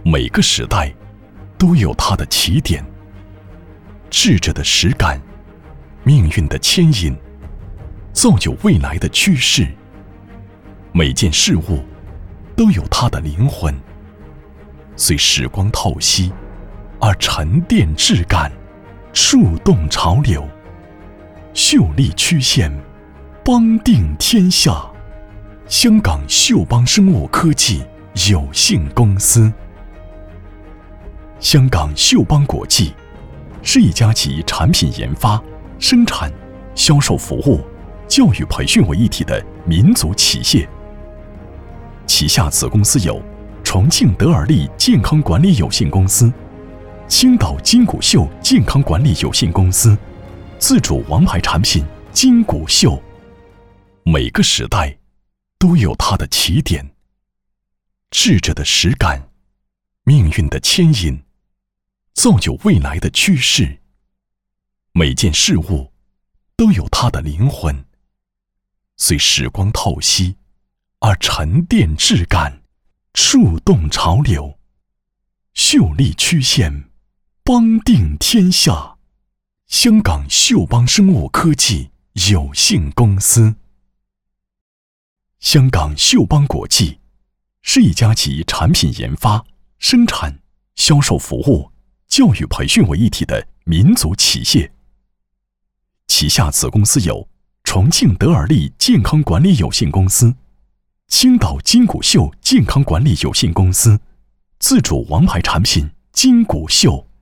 每个时代都有它的起点，智者的实感，命运的牵引，造就未来的趋势。每件事物都有它的灵魂，随时光透析而沉淀质感，触动潮流，秀丽曲线，邦定天下。香港秀邦生物科技有限公司。香港秀邦国际是一家集产品研发、生产、销售服务、教育培训为一体的民族企业。旗下子公司有重庆德尔利健康管理有限公司、青岛金谷秀健康管理有限公司，自主王牌产品金谷秀。每个时代都有它的起点，智者的实感，命运的牵引，造就未来的趋势。每件事物都有它的灵魂，随时光透析而沉淀质感，触动潮流，秀丽曲线，邦定天下。香港秀邦生物科技有限公司。香港秀邦国际是一家集产品研发、生产、销售服务、教育培训为一体的民族企业。旗下子公司有重庆德尔利健康管理有限公司、青岛金谷秀健康管理有限公司，自主王牌产品金谷秀。